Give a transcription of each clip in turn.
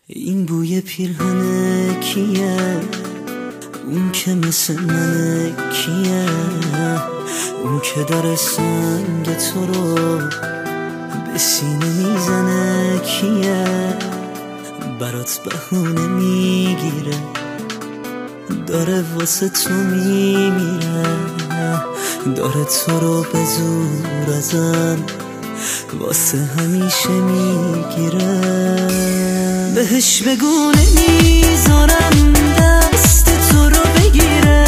این بوی پیرهن کیه؟ اون که مثل منه کیه؟ اون که داره سنگ تو رو به سینه میزنه کیه؟ برات بهونه میگیره، داره واسه تو میمیره، داره تو رو به زور ازم واسه همیشه میگیره. بهش بگو نمیذارم دست تو رو بگیره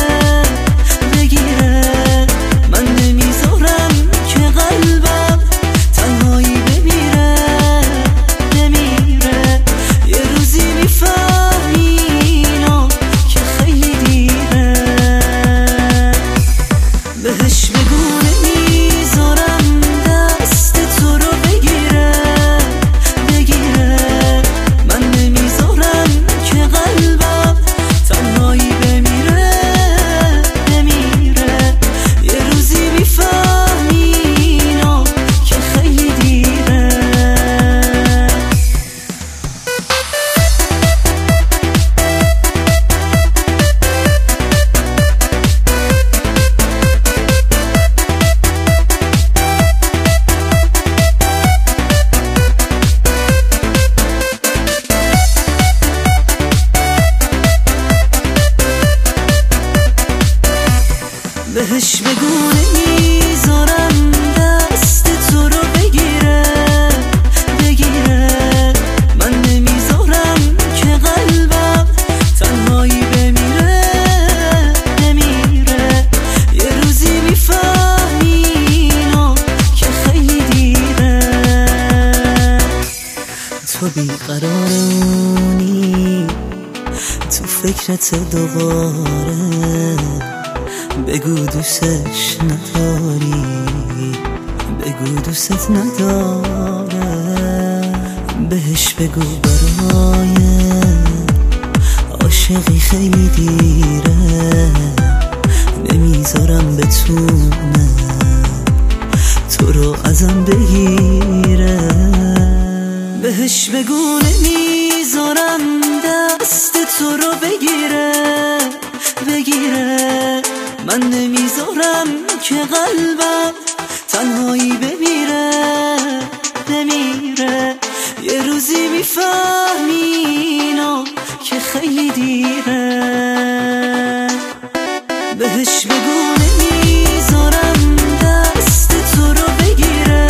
من نمیذارم که قلبم تنهایی بمیره یه روزی میفهمی اینو که خیلی دیره. بهش بگو نمیذارم دست تو رو بگیره من نمیذارم که قلبم تنهایی بمیره یه روزی میفهمی اینو که خیلی دیره. بهش بگو نمیذارم دست تو رو بگیره من نمیذارم که قلبم تنهایی بمیره یه روزی میفهمی اینو که خیلی دیره. تو بیقرارونی تو فکرت دوباره، بگو دوستش نداری، بگو دوست نداره. بهش بگو برای عاشقی خیلی دیره، نمیذارم بتونه تو رو ازم بگیره. بهش بگو نمیذارم دست تو رو بگیره من نمیذارم که قلبم تنهایی بمیره یه روزی میفهمی اینو که خیلی دیره. بهش بگو نمیذارم دست تو رو بگیره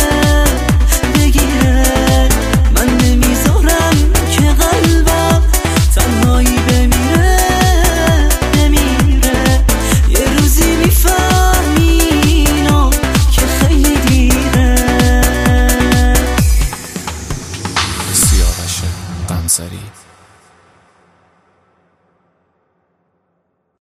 من نمیذارم که قلبم تنهایی بمیره یه روزی میفهمی اینو که خیلی دیره. سیاوش قمصری